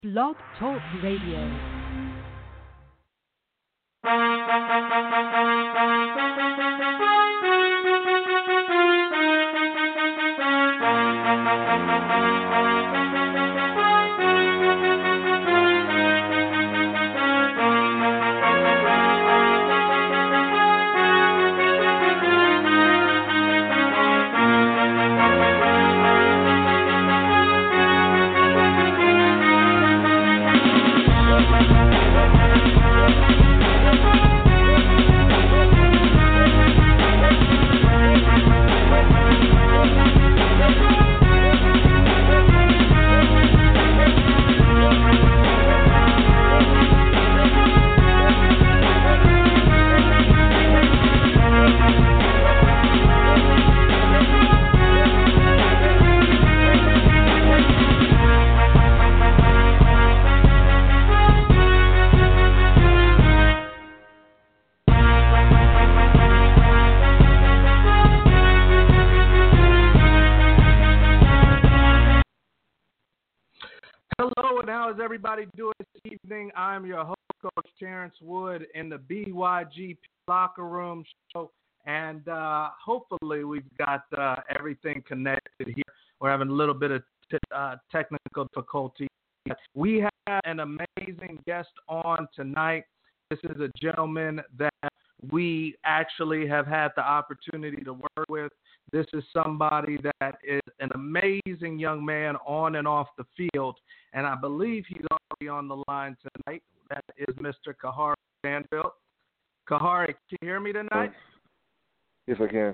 Blog Talk Radio. Hello, and how is everybody doing this evening? I'm your host, Coach Terrence Wood, in the BYGP Locker Room Show, and hopefully we've got everything connected here. We're having a little bit of technical difficulty. We have an amazing guest on tonight. This is a gentleman that we actually have had the opportunity to work with. This is somebody that is an amazing young man on and off the field, and I believe he's already on the line tonight. That is Mr. Kahari Banfield. Kahari, can you hear me tonight? Yes, I can.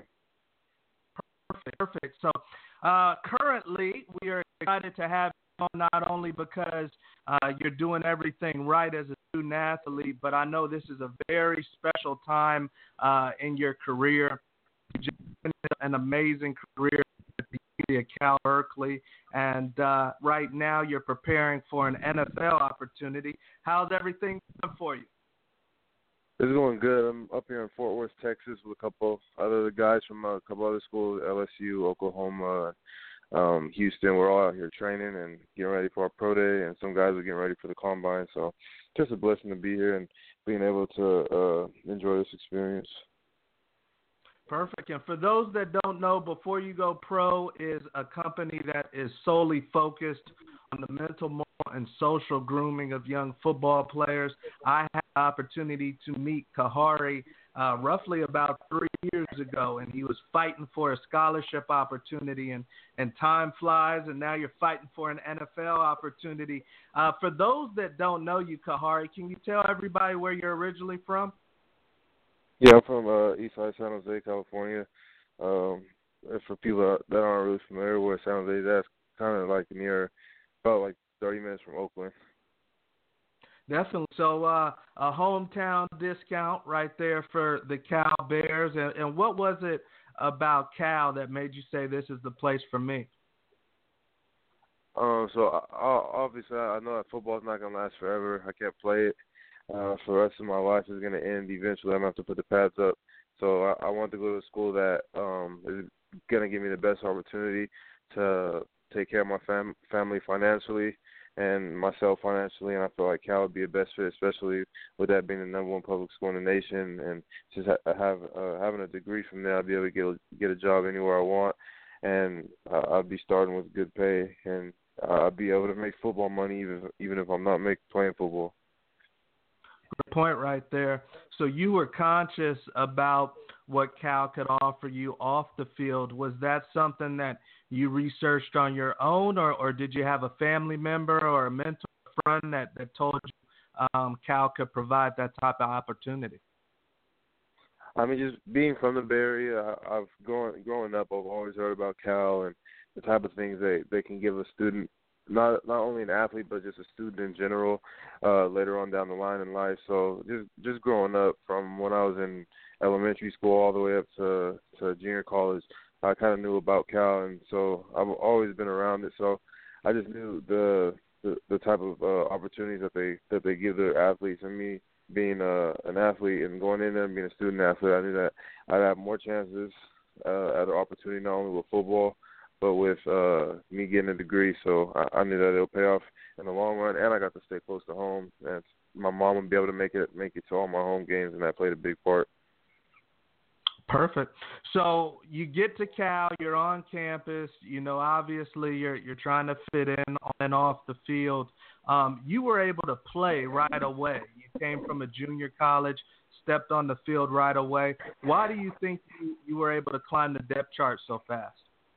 Perfect. So currently we are excited to have you on, not only because you're doing everything right as a student athlete, but I know this is a very special time in your career. You've been an amazing career at the University of Cal Berkeley, and right now you're preparing for an NFL opportunity. How's everything going for you? It's going good. I'm up here in Fort Worth, Texas, with a couple other guys from a couple other schools, LSU, Oklahoma, Houston. We're all out here training and getting ready for our pro day, and some guys are getting ready for the combine. So just a blessing to be here and being able to enjoy this experience. Perfect. And for those that don't know, Before You Go Pro is a company that is solely focused on the mental, moral, and social grooming of young football players. I had the opportunity to meet Kahari roughly about 3 years ago, and he was fighting for a scholarship opportunity, and time flies, and now you're fighting for an NFL opportunity. For those that don't know you, Kahari, can you tell everybody where you're originally from? Yeah, I'm from Eastside San Jose, California. And for people that aren't really familiar with San Jose, that's kind of like near, about like 30 minutes from Oakland. Definitely. So a hometown discount right there for the Cal Bears. And what was it about Cal that made you say this is the place for me? So obviously I know that football's not going to last forever. I can't play it. For the rest of my life is going to end eventually. I'm going to have to put the pads up. So I want to go to a school that is going to give me the best opportunity to take care of my family financially and myself financially. And I feel like Cal would be a best fit, especially with that being the number one public school in the nation. And just having a degree from there, I'll be able to get a job anywhere I want. And I'll be starting with good pay. And I'll be able to make football money even if I'm not playing football. Good point right there. So you were conscious about what Cal could offer you off the field. Was that something that you researched on your own, or did you have a family member or a mentor friend that told you Cal could provide that type of opportunity? I mean, just being from the Bay Area, growing up, I've always heard about Cal and the type of things they can give a student, not only an athlete, but just a student in general, later on down the line in life. So just growing up from when I was in elementary school all the way up to junior college, I kind of knew about Cal, and so I've always been around it. So I just knew the type of opportunities that they give their athletes. And me being an athlete and going in there and being a student athlete, I knew that I'd have more chances at an opportunity not only with football, but with me getting a degree, so I knew that it'll pay off in the long run, and I got to stay close to home, and my mom would be able to make it to all my home games, and that played a big part. Perfect. So you get to Cal, you're on campus, obviously you're trying to fit in on and off the field. You were able to play right away. You came from a junior college, stepped on the field right away. Why do you think you were able to climb the depth chart so fast?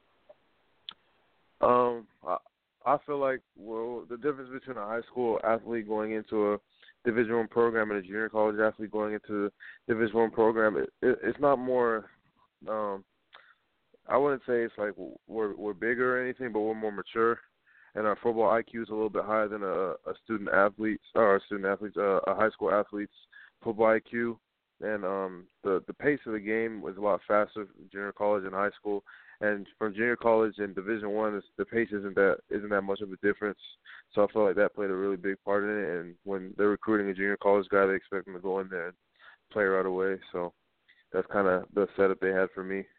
I feel like, the difference between a high school athlete going into a Division I program and a junior college athlete going into the Division I program, it's not more. I wouldn't say it's like we're bigger or anything, but we're more mature, and our football IQ is a little bit higher than a high school athlete's football IQ, and the pace of the game was a lot faster in junior college and high school. And from junior college and Division I, the pace isn't that much of a difference. So I feel like that played a really big part in it. And when they're recruiting a junior college guy, they expect him to go in there and play right away. So that's kind of the setup they had for me.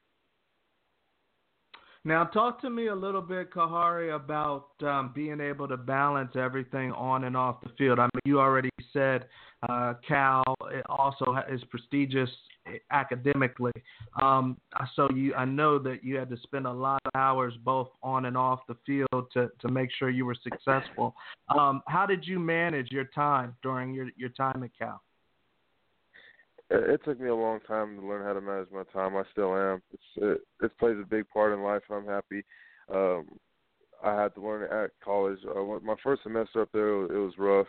Now, talk to me a little bit, Khari, about being able to balance everything on and off the field. I mean, you already said Cal also is prestigious academically. So I know that you had to spend a lot of hours both on and off the field to make sure you were successful. How did you manage your time during your time at Cal? It took me a long time to learn how to manage my time. I still am. It plays a big part in life, and I'm happy. I had to learn it at college. My first semester up there, it was rough.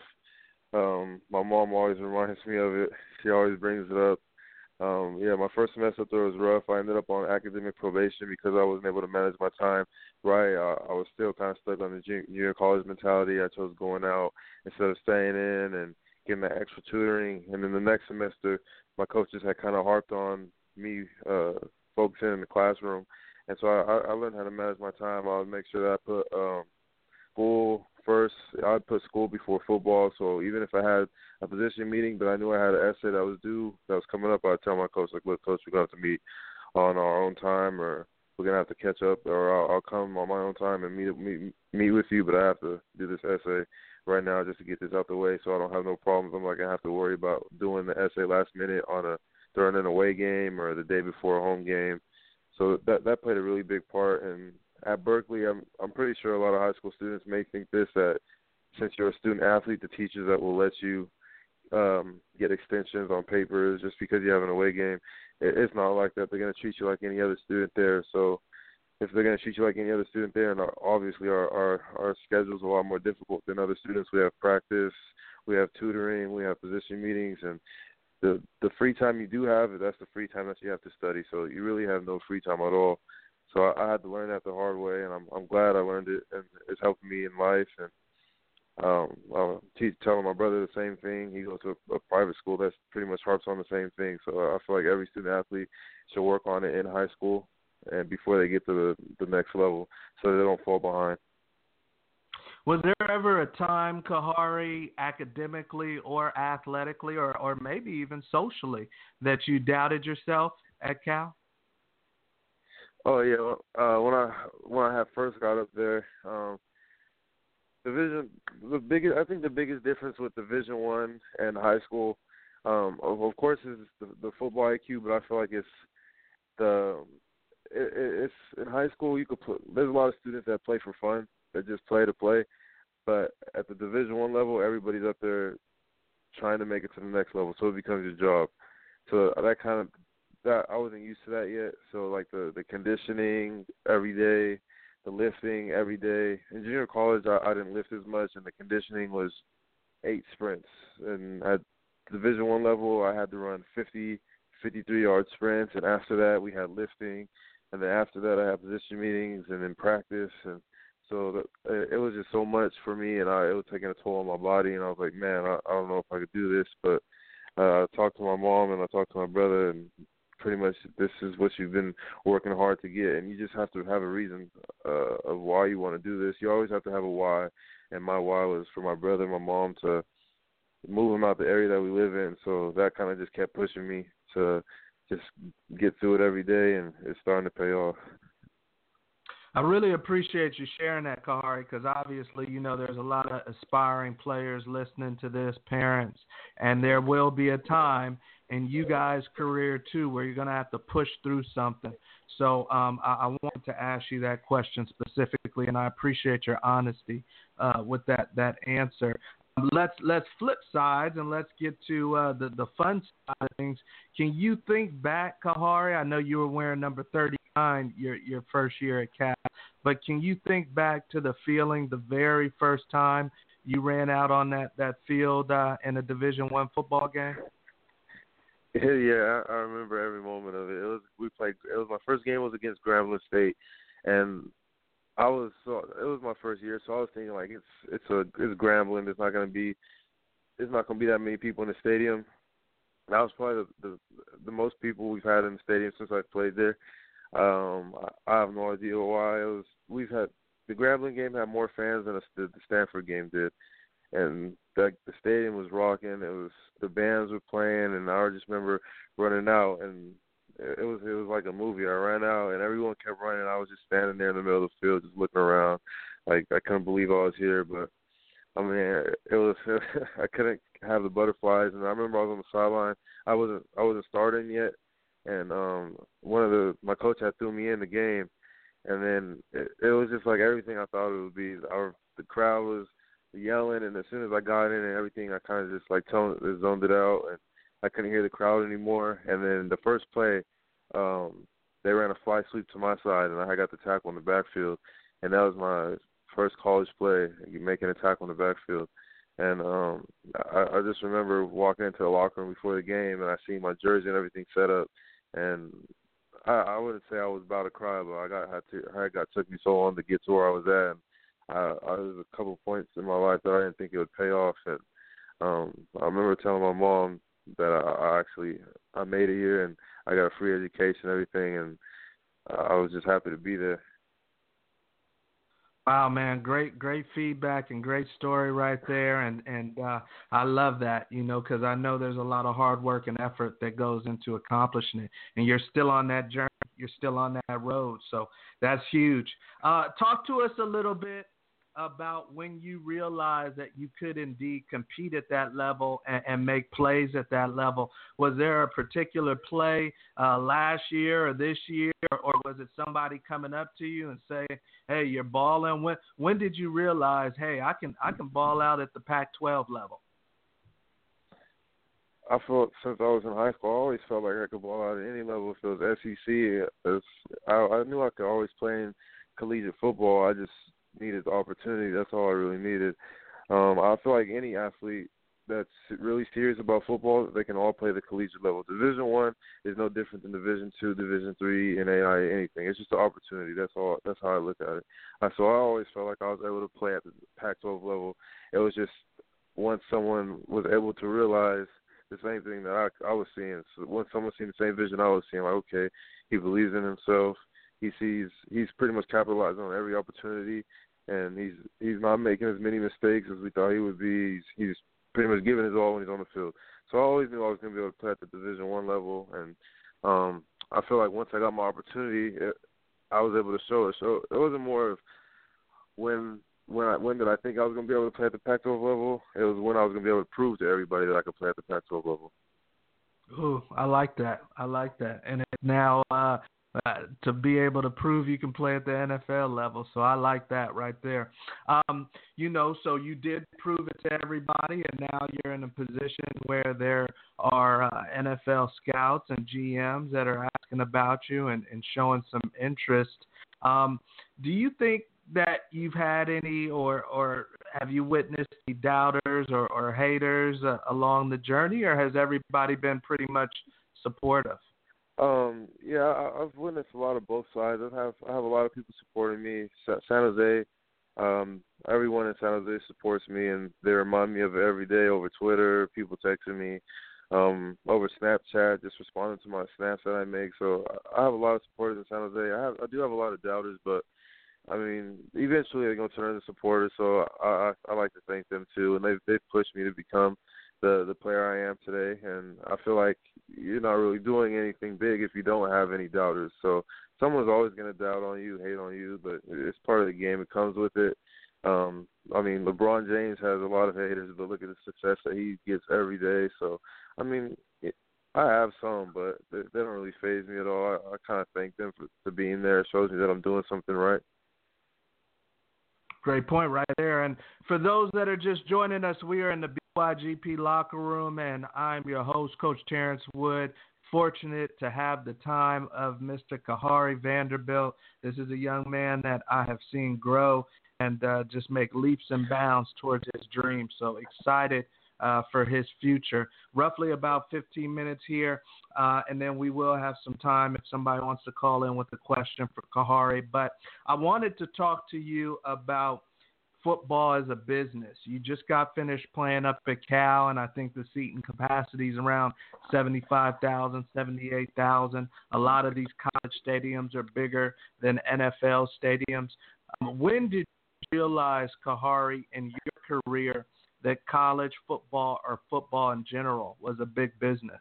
My mom always reminds me of it. She always brings it up. My first semester up there was rough. I ended up on academic probation because I wasn't able to manage my time right. I was still kind of stuck on the junior college mentality. I chose going out instead of staying in and getting that extra tutoring. And then the next semester, my coaches had kind of harped on me focusing in the classroom. And so I learned how to manage my time. I would make sure that I put school first. I would put school before football. So even if I had a position meeting, but I knew I had an essay that was due, that was coming up, I'd tell my coach, like, look, coach, we're going to have to meet on our own time, or we're going to have to catch up, or I'll come on my own time and meet with you, but I have to do this essay right now just to get this out the way so I don't have no problems. I'm not going to have to worry about doing the essay last minute during an away game or the day before a home game. So that played a really big part. And at Berkeley, I'm pretty sure a lot of high school students may think this, that since you're a student athlete, the teachers that will let you get extensions on papers just because you have an away game. It's not like that. They're going to treat you like any other student there. So if they're going to treat you like any other student there, and obviously our schedule's a lot more difficult than other students. We have practice, we have tutoring, we have position meetings, and the free time you do have, that's the free time that you have to study. So you really have no free time at all. So I had to learn that the hard way, and I'm glad I learned it, and it's helping me in life. And I'll telling my brother the same thing. He goes to a private school that's pretty much harps on the same thing. So I feel like every student athlete should work on it in high school and before they get to the next level, so they don't fall behind. Was there ever a time, Khari, academically or athletically or maybe even socially, that you doubted yourself at Cal? Oh yeah, when I had first got up there, I think the biggest difference with Division I and high school, of course, is the football IQ, but I feel like it's in high school there's a lot of students that play for fun, that just play to play, but at the Division I level, everybody's up there trying to make it to the next level, so it becomes your job. So that I wasn't used to that yet. So like the conditioning every day, the lifting every day. In junior college, I didn't lift as much, and the conditioning was 8 sprints. And at Division I level, I had to run 50, 53-yard sprints, and after that, we had lifting. And then after that, I had position meetings and then practice. And so it was just so much for me, and it was taking a toll on my body. And I was like, man, I don't know if I could do this. But I talked to my mom and I talked to my brother, and pretty much this is what you've been working hard to get. And you just have to have a reason of why you want to do this. You always have to have a why. And my why was for my brother and my mom to move them out the area that we live in. So that kind of just kept pushing me to just get through it every day, and it's starting to pay off. I really appreciate you sharing that, Kahari, because obviously, there's a lot of aspiring players listening to this, parents, and there will be a time in you guys' career, too, where you're going to have to push through something. So I wanted to ask you that question specifically, and I appreciate your honesty with that answer. Let's flip sides and let's get to the fun side of things. Can you think back, Kahari? I know you were wearing number 39 your first year at Cal, but can you think back to the feeling the very first time you ran out on that field in a Division I football game? Yeah, I remember every moment of it. It was my first game was against Grambling State, and it was my first year, so I was thinking like it's Grambling. There's not gonna be that many people in the stadium. That was probably the most people we've had in the stadium since I played there. I have no idea why. The Grambling game had more fans than the Stanford game did, and the stadium was rocking. The bands were playing, and I just remember running out, and it was like a movie. I ran out, and everyone kept running. I was just standing there in the middle of the field, just looking around, like I couldn't believe I was here. But I mean, it was I couldn't have the butterflies. And I remember I was on the sideline. I wasn't starting yet, and my coach had threw me in the game, and then it was just like everything I thought it would be. The crowd was yelling, and as soon as I got in and everything, I kind of just like zoned it out, and I couldn't hear the crowd anymore. And then the first play, they ran a fly sweep to my side, and I got the tackle in the backfield, and that was my first college play, making a tackle in the backfield. And I just remember walking into the locker room before the game, and I seen my jersey and everything set up, and I wouldn't say I was about to cry, but took me so long to get to where I was at. And there was a couple points in my life that I didn't think it would pay off, and I remember telling my mom that I made it here and I got a free education and everything, and I was just happy to be there. Wow, man, great feedback and great story right there, and I love that, because I know there's a lot of hard work and effort that goes into accomplishing it, and you're still on that journey, you're still on that road, so that's huge. Talk to us a little bit about when you realized that you could indeed compete at that level and make plays at that level. Was there a particular play last year or this year, or was it somebody coming up to you and saying, hey, you're balling? When did you realize, hey, I can ball out at the Pac-12 level? I felt since I was in high school, I always felt like I could ball out at any level. If it was SEC, I knew I could always play in collegiate football. I just needed the opportunity. That's all I really needed. I feel like any athlete that's really serious about football, they can all play the collegiate level. Division I is no different than Division II, Division III, NAIA, anything. It's just an opportunity. That's all. That's how I look at it. So I always felt like I was able to play at the Pac-12 level. It was just once someone was able to realize the same thing that I was seeing. So once someone seen the same vision I was seeing, like, okay, he believes in himself. He's pretty much capitalizing on every opportunity, and he's not making as many mistakes as we thought he would be. He's pretty much giving his all when he's on the field. So I always knew I was going to be able to play at the Division I level, and I feel like once I got my opportunity, I was able to show it. So it wasn't more of when did I think I was going to be able to play at the Pac-12 level. It was when I was going to be able to prove to everybody that I could play at the Pac-12 level. Ooh, I like that. And it's now to be able to prove you can play at the NFL level. So I like that right there. So you did prove it to everybody, and now you're in a position where there are NFL scouts and GMs that are asking about you and showing some interest. Do you think that you've had any or have you witnessed any doubters or haters along the journey, or has everybody been pretty much supportive? Yeah, I've witnessed a lot of both sides. I have a lot of people supporting me. San Jose, everyone in San Jose supports me, and they remind me of it every day over Twitter. People texting me, over Snapchat, just responding to my snaps that I make. So I have a lot of supporters in San Jose. I do have a lot of doubters, but I mean, eventually they're going to turn into supporters. So I like to thank them too, and they've pushed me to become the player I am today. And I feel like you're not really doing anything big if you don't have any doubters. So someone's always going to doubt on you, hate on you, but it's part of the game. It comes with it. I mean, LeBron James has a lot of haters, but look at the success that he gets every day. So, I mean, I have some, but they don't really faze me at all. I kind of thank them for being there. It shows me that I'm doing something right. Great point right there. And for those that are just joining us, we are in the BYGP locker room, and I'm your host, Coach Terrence Wood. Fortunate to have the time of Mr. Khari Vanderbilt. This is a young man that I have seen grow and just make leaps and bounds towards his dream. So excited for his future. Roughly about 15 minutes here, and then we will have some time if somebody wants to call in with a question for Khari. But I wanted to talk to you about football as a business. You just got finished playing up at Cal, and I think the seating capacity is around 75,000, 78,000. A lot of these college stadiums are bigger than NFL stadiums. When did you realize, Khari, in your career that college football or football in general was a big business?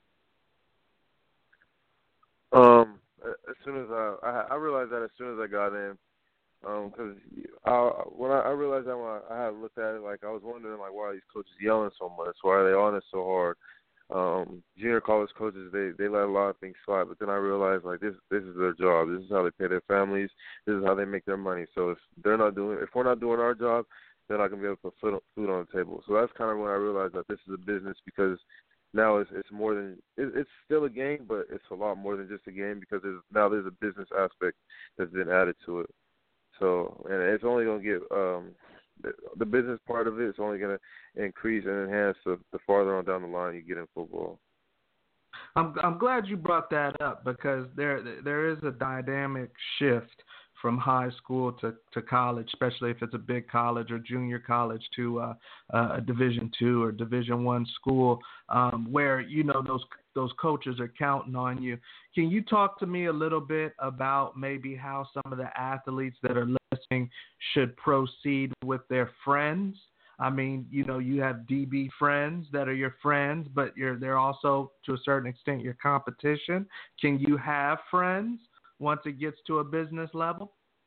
As soon as I realized that as soon as I got in, because when I realized that when I had looked at it, like I was wondering like why are these coaches yelling so much? Why are they on it so hard? Junior college coaches they let a lot of things slide, but then I realized like this is their job. This is how they pay their families. This is how they make their money. So if we're not doing our job, then I can be able to put food on the table. So that's kind of when I realized that this is a business, because now it's more than it's still a game, but it's a lot more than just a game, because there's a business aspect that's been added to it. So, and it's only going to get the business part of it is only going to increase and enhance the farther on down the line you get in football. I'm glad you brought that up, because there is a dynamic shift from high school to college, especially if it's a big college or junior college to a Division II or Division I school, where those coaches are counting on you. Can you talk to me a little bit about maybe how some of the athletes that are listening should proceed with their friends? I mean, you have DB friends that are your friends, but they're also, to a certain extent, your competition. Can you have friends once it gets to a business level?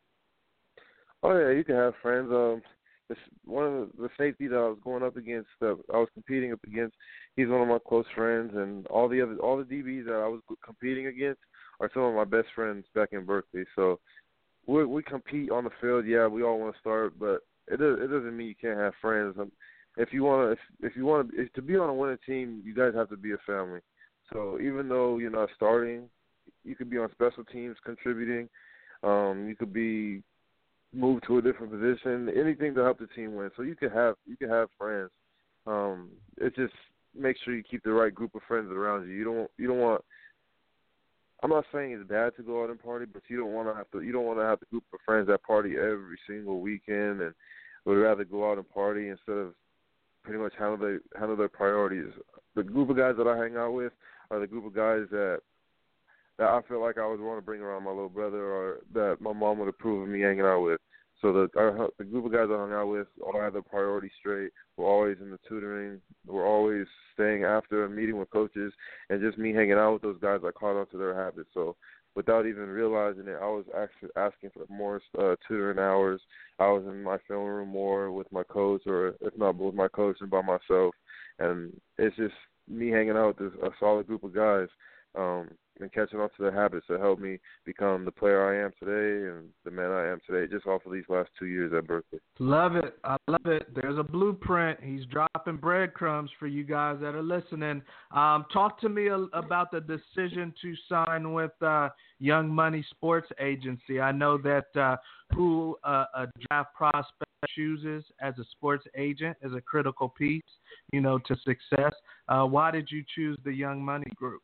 Oh yeah, you can have friends. One of the safety that I was going up against, that I was competing up against, he's one of my close friends, and all the DBs that I was competing against are some of my best friends back in Berkeley. So we compete on the field. Yeah, we all want to start, but it doesn't mean you can't have friends. If you want to be on a winning team, you guys have to be a family. So even though you're not starting, you could be on special teams contributing. You could be moved to a different position, anything to help the team win. So you can have friends. It just make sure you keep the right group of friends around you. You don't want. I'm not saying it's bad to go out and party, but you don't want to have the group of friends that party every single weekend and would rather go out and party instead of pretty much handle their priorities. The group of guys that I hang out with are the group of guys that I feel like I would want to bring around my little brother, or that my mom would approve of me hanging out with. So the group of guys I hung out with all had their priorities straight. We're always in the tutoring. We're always staying after and meeting with coaches. And just me hanging out with those guys, I caught on to their habits. So without even realizing it, I was actually asking for more tutoring hours. I was in my film room more with my coach, or if not with my coach and by myself. And it's just me hanging out with a solid group of guys. And catching on to their habits that helped me become the player I am today and the man I am today, just off of these last 2 years at Berkeley. Love it. I love it. There's a blueprint. He's dropping breadcrumbs for you guys that are listening. Talk to me about the decision to sign with Young Money Sports Agency. I know that who a draft prospect chooses as a sports agent is a critical piece, to success. Why did you choose the Young Money Group?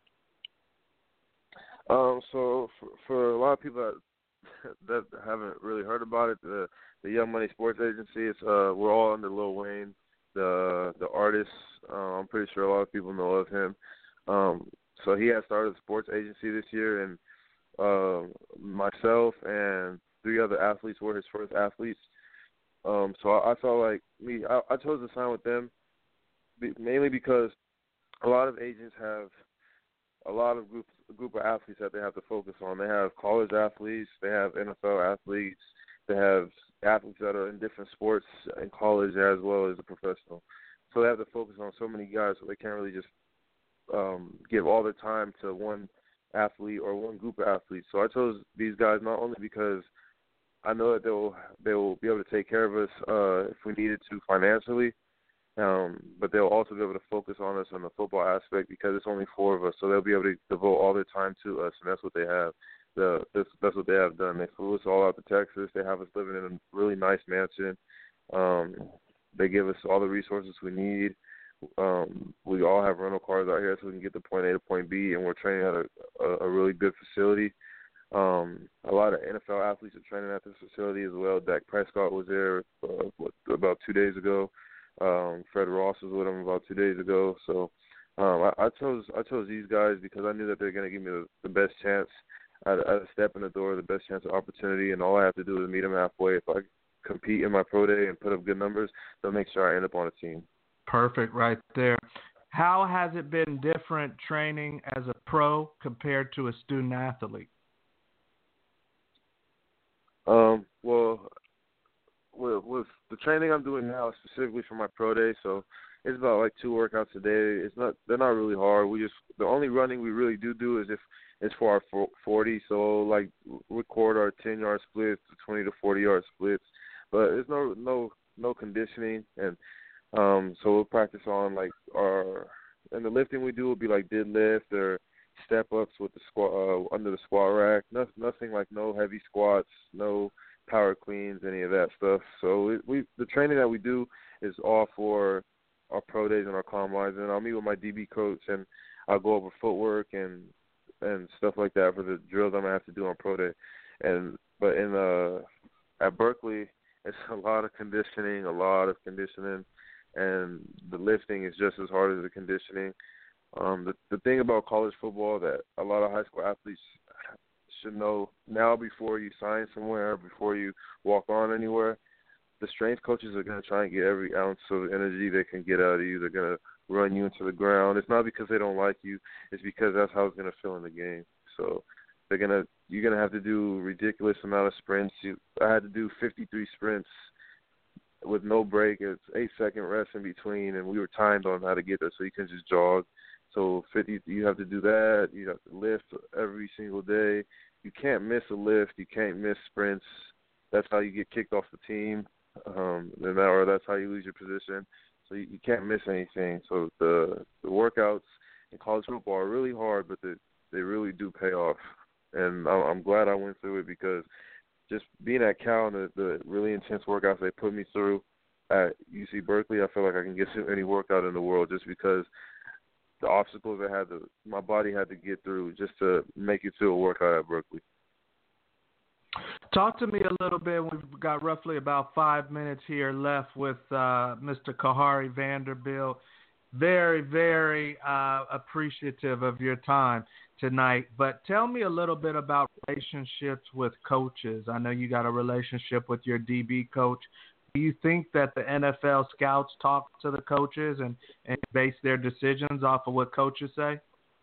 So for a lot of people that haven't really heard about it, the Young Money Sports Agency, it's we're all under Lil Wayne, the artist. I'm pretty sure a lot of people know of him. So he has started a sports agency this year, and myself and 3 other athletes were his first athletes. So I felt like I chose to sign with them mainly because a lot of agents have a lot of group of athletes that they have to focus on. They have college athletes, they have NFL athletes, they have athletes that are in different sports in college as well as a professional. So they have to focus on so many guys, so they can't really just give all their time to one athlete or one group of athletes. So I chose these guys not only because I know that they will be able to take care of us if we needed to financially, but they'll also be able to focus on us on the football aspect because it's only 4 of us, so they'll be able to devote all their time to us, and that's what they have. That's what they have done. They flew us all out to Texas. They have us living in a really nice mansion. They give us all the resources we need. We all have rental cars out here so we can get to point A to point B, and we're training at a really good facility. A lot of NFL athletes are training at this facility as well. Dak Prescott was there about 2 days ago. Fred Ross was with him about 2 days ago. So I chose these guys because I knew that they're going to give me the best chance at a step in the door, the best chance of opportunity, and all I have to do is meet them halfway. If I compete in my pro day and put up good numbers, they'll make sure I end up on a team. Perfect right there. How has it been different training as a pro compared to a student athlete? Well, with the training I'm doing now, specifically for my pro day, so it's about like 2 workouts a day. They're not really hard. The only running we really do is if it's for our 40. So like record our 10-yard splits, 20 to 40-yard splits, but there's no conditioning, and so we'll practice on like and the lifting we do will be like deadlift or step ups with the squat under the squat rack. Nothing like no heavy squats, no power cleans, any of that stuff. So the training that we do is all for our pro days and our combines, and I'll meet with my DB coach and I'll go over footwork and stuff like that for the drills I'm gonna have to do on pro day. But at Berkeley, it's a lot of conditioning, and the lifting is just as hard as the conditioning. The thing about college football that a lot of high school athletes should know now before you sign somewhere, before you walk on anywhere, the strength coaches are going to try and get every ounce of energy they can get out of you. They're going to run you into the ground. It's not because they don't like you. It's because that's how it's going to feel in the game. So you're going to have to do a ridiculous amount of sprints. I had to do 53 sprints with no break. It's 8-second rest in between, and we were timed on how to get there so you can just jog. So 50, you have to do that. You have to lift every single day. You can't miss a lift. You can't miss sprints. That's how you get kicked off the team, or that's how you lose your position. So you can't miss anything. So the workouts in college football are really hard, but they really do pay off. And I'm glad I went through it because just being at Cal and the really intense workouts they put me through at UC Berkeley, I feel like I can get through any workout in the world just because the obstacles my body had to get through just to make it through a workout at Berkeley. Talk to me a little bit. We've got roughly about 5 minutes here left with Mr. Khari Vanderbilt. Very, very appreciative of your time tonight. But tell me a little bit about relationships with coaches. I know you got a relationship with your DB coach. Do you think that the NFL scouts talk to the coaches and base their decisions off of what coaches say?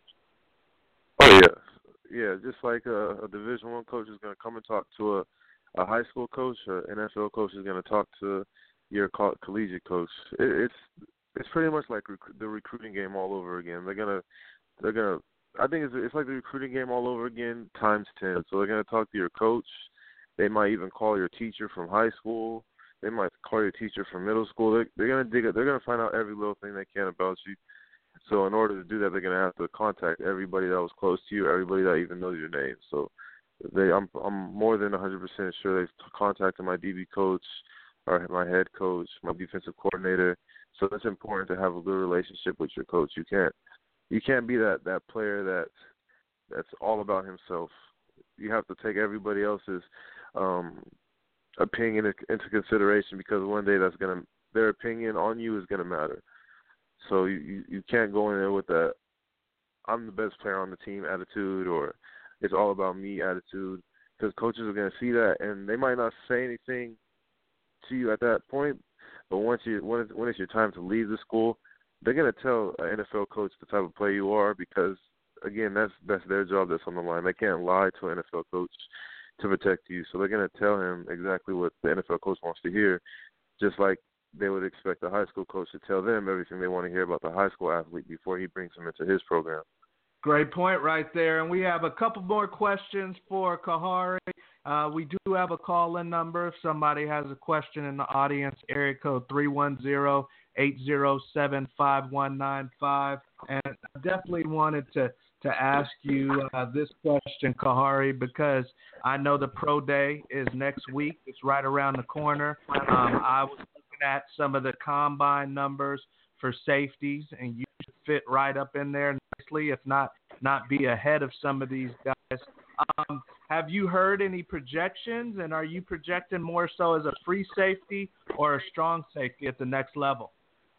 Oh, yeah. Yeah, just like a Division I coach is going to come and talk to a high school coach, an NFL coach is going to talk to your collegiate coach. It's pretty much like the recruiting game all over again. They're gonna. I think it's like the recruiting game all over again times 10. So they're going to talk to your coach. They might even call your teacher from high school. They might call your teacher from middle school. They're going to dig it. They're going to find out every little thing they can about you. So in order to do that, they're going to have to contact everybody that was close to you, everybody that even knows your name. So I'm more than 100% sure they've contacted my DB coach or my head coach, my defensive coordinator. So it's important to have a good relationship with your coach. You can't be that player that's all about himself. You have to take everybody else's opinion into consideration because one day their opinion on you is going to matter. So you can't go in there with that I'm the best player on the team attitude or it's all about me attitude because coaches are going to see that and they might not say anything to you at that point, but when it's your time to leave the school, they're gonna tell an NFL coach the type of player you are because, again, that's their job that's on the line. They can't lie to an NFL coach to protect you. So they're gonna tell him exactly what the NFL coach wants to hear, just like they would expect a high school coach to tell them everything they want to hear about the high school athlete before he brings them into his program. Great point right there. And we have a couple more questions for Khari. We do have a call-in number. If somebody has a question in the audience, area code 310-807-5195. And I definitely wanted to ask you this question, Khari, because I know the Pro Day is next week. It's right around the corner. I was looking at some of the combine numbers for safeties, and you should fit right up in there nicely, if not be ahead of some of these guys. Have you heard any projections, and are you projecting more so as a free safety or a strong safety at the next level?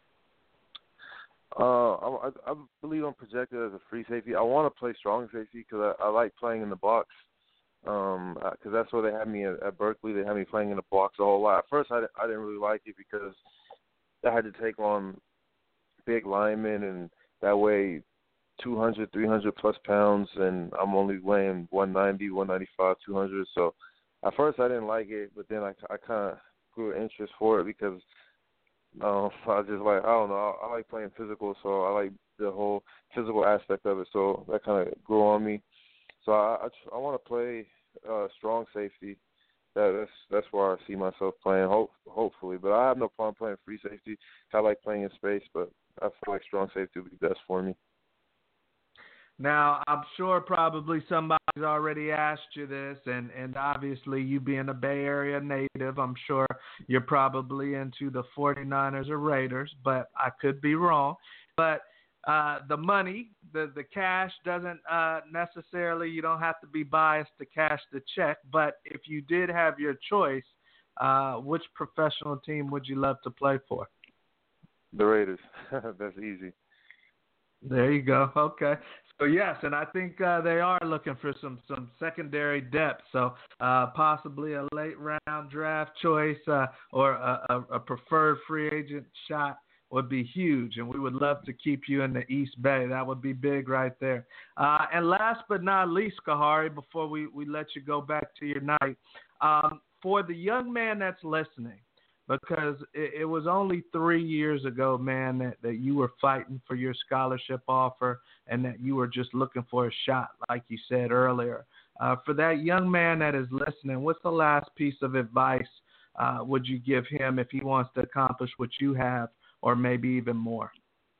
I believe I'm projected as a free safety. I want to play strong safety because I like playing in the box. Because that's where they had me at Berkeley. They had me playing in the box a whole lot. At first, I didn't really like it because I had to take on big linemen, and that way 200, 300 plus pounds, and I'm only weighing 190, 195, 200. So at first I didn't like it, but then I kind of grew an interest for it because I just like, I don't know, I like playing physical, so I like the whole physical aspect of it. So that kind of grew on me. So I want to play strong safety. That's where I see myself playing, hopefully. But I have no problem playing free safety. I like playing in space, but I feel like strong safety would be best for me. Now, I'm sure probably somebody's already asked you this, and obviously you being a Bay Area native, I'm sure you're probably into the 49ers or Raiders, but I could be wrong. But the money, the cash doesn't necessarily, you don't have to be biased to cash the check, but if you did have your choice, which professional team would you love to play for? The Raiders. That's easy. There you go. Okay. So, yes, and I think they are looking for some secondary depth. So, possibly a late-round draft choice or a preferred free agent shot would be huge, and we would love to keep you in the East Bay. That would be big right there. And last but not least, Khari, before we let you go back to your night, for the young man that's listening, because it was only 3 years ago, man, that you were fighting for your scholarship offer and that you were just looking for a shot, like you said earlier. For that young man that is listening, what's the last piece of advice would you give him if he wants to accomplish what you have or maybe even more?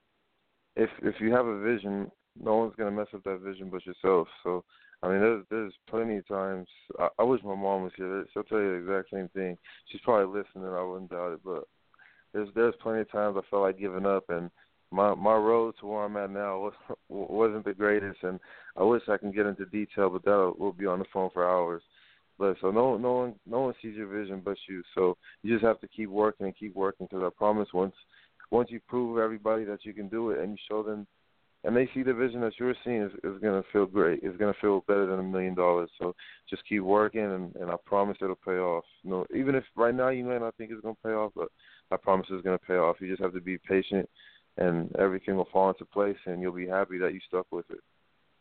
If you have a vision, no one's going to mess up that vision but yourself. So, I mean, there's plenty of times. I wish my mom was here. She'll tell you the exact same thing. She's probably listening. I wouldn't doubt it. But there's plenty of times I felt like giving up, and my road to where I'm at now wasn't the greatest. And I wish I can get into detail, but we'll be on the phone for hours. But so no one sees your vision but you. So you just have to keep working because I promise once you prove everybody that you can do it and you show them, and they see the vision that you're seeing, is going to feel great. It's going to feel better than $1 million. So just keep working, and I promise it'll pay off. You know, even if right now you may not think it's going to pay off, but I promise it's going to pay off. You just have to be patient, and everything will fall into place, and you'll be happy that you stuck with it.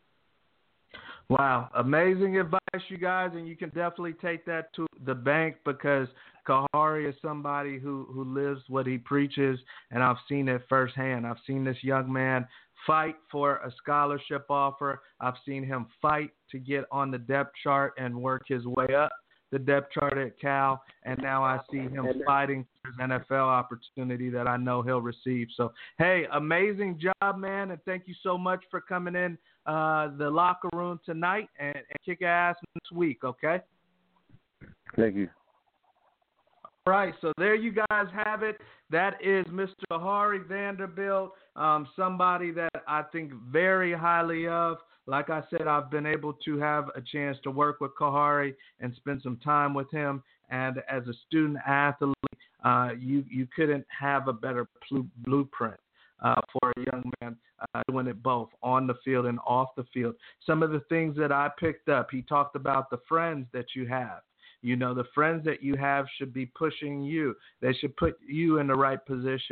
Wow, amazing advice, you guys, and you can definitely take that to the bank because Khari is somebody who lives what he preaches, and I've seen it firsthand. I've seen this young man fight for a scholarship offer. I've seen him fight to get on the depth chart and work his way up the depth chart at Cal, and now I see him fighting for his NFL opportunity that I know he'll receive. So, hey, amazing job, man, and thank you so much for coming in the locker room tonight and kick ass next week, okay? Thank you. All right, so there you guys have it. That is Mr. Khari Vanderbilt, somebody that I think very highly of. Like I said, I've been able to have a chance to work with Khari and spend some time with him. And as a student athlete, you couldn't have a better blueprint for a young man doing it both on the field and off the field. Some of the things that I picked up, he talked about the friends that you have. You know, the friends that you have should be pushing you. They should put you in the right position.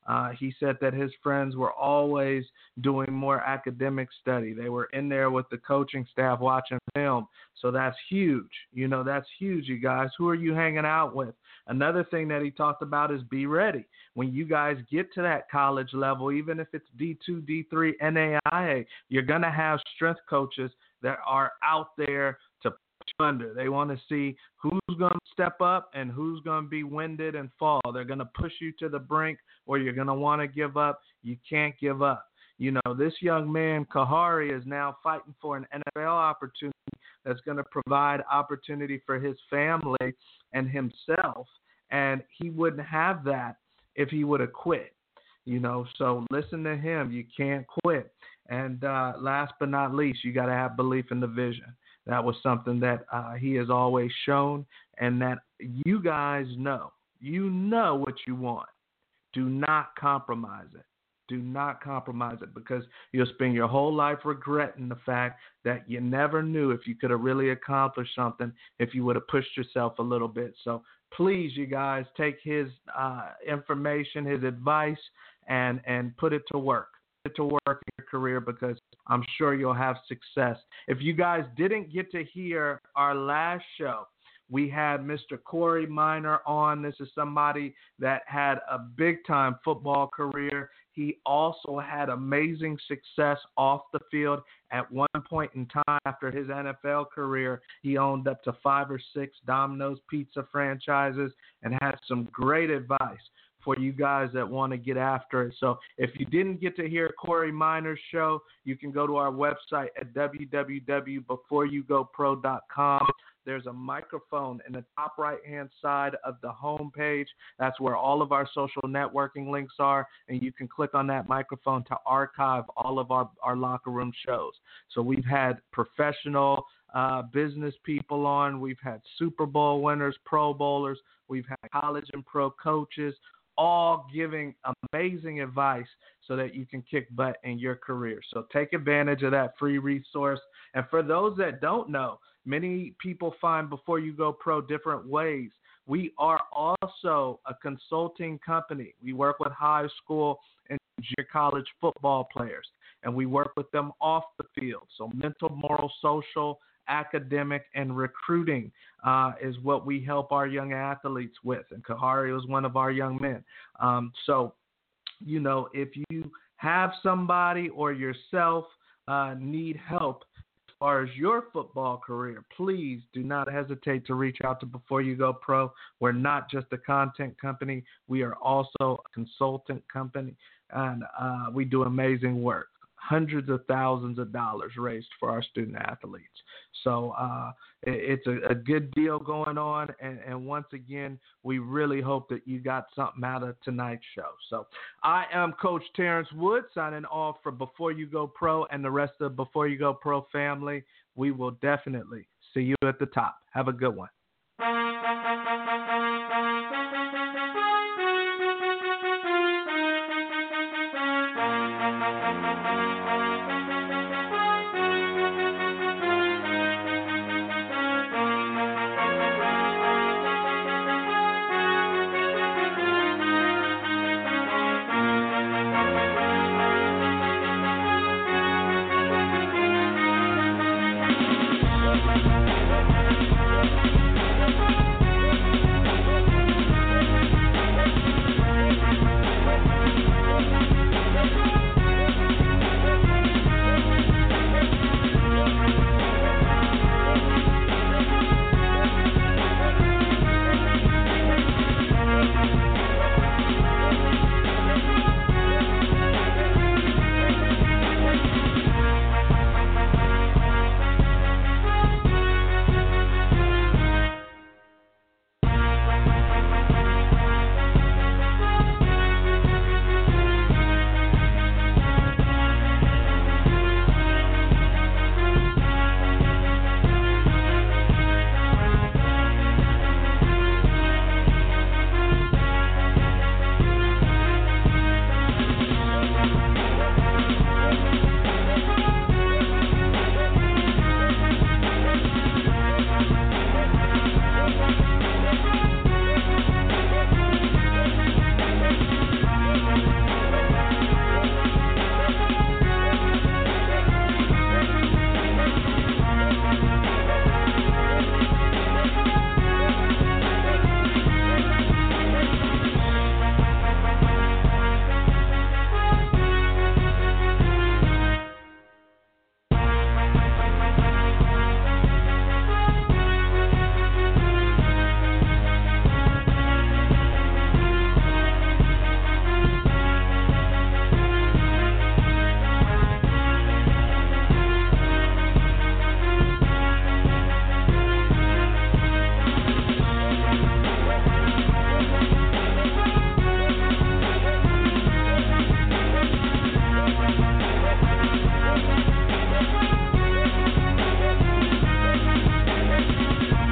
He said that his friends were always doing more academic study. They were in there with the coaching staff watching film. So that's huge. That's huge, you guys. Who are you hanging out with? Another thing that he talked about is be ready. When you guys get to that college level, even if it's D2, D3, NAIA, you're going to have strength coaches that are out there to push you under. They want to see who's going to step up and who's going to be winded and fall. They're going to push you to the brink, or you're going to want to give up. You can't give up. This young man, Kahari, is now fighting for an NFL opportunity that's going to provide opportunity for his family and himself. And he wouldn't have that if he would have quit. So listen to him. You can't quit. And last but not least, you got to have belief in the vision. That was something that he has always shown, and that you guys know. You know what you want. Do not compromise it. Do not compromise it, because you'll spend your whole life regretting the fact that you never knew if you could have really accomplished something if you would have pushed yourself a little bit. So please, you guys, take his information, his advice, and put it to work. Put it to work in your career, because I'm sure you'll have success. If you guys didn't get to hear our last show, we had Mr. Corey Minor on. This is somebody that had a big-time football career. He also had amazing success off the field. At one point in time after his NFL career, he owned up to 5 or 6 Domino's Pizza franchises and had some great advice for you guys that want to get after it. So if you didn't get to hear Corey Minor's show, you can go to our website at www.beforeyougopro.com. There's a microphone in the top right-hand side of the home page. That's where all of our social networking links are, and you can click on that microphone to archive all of our locker room shows. So we've had professional business people on. We've had Super Bowl winners, Pro Bowlers. We've had college and pro coaches, all giving amazing advice so that you can kick butt in your career. So take advantage of that free resource. And for those that don't know, many people find Before You Go Pro different ways. We are also a consulting company. We work with high school and junior college football players, and we work with them off the field. So mental, moral, social, academic, and recruiting is what we help our young athletes with. And Kahari was one of our young men. So, if you have somebody or yourself need help as far as your football career, please do not hesitate to reach out to Before You Go Pro. We're not just a content company. We are also a consultant company, and we do amazing work. Hundreds of thousands of dollars raised for our student athletes. So it's a good deal going on. And once again, we really hope that you got something out of tonight's show. So I am Coach Terrence Wood, signing off for Before You Go Pro and the rest of Before You Go Pro family. We will definitely see you at the top. Have a good one.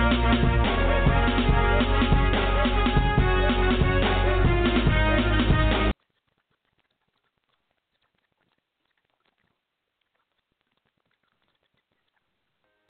Thank you.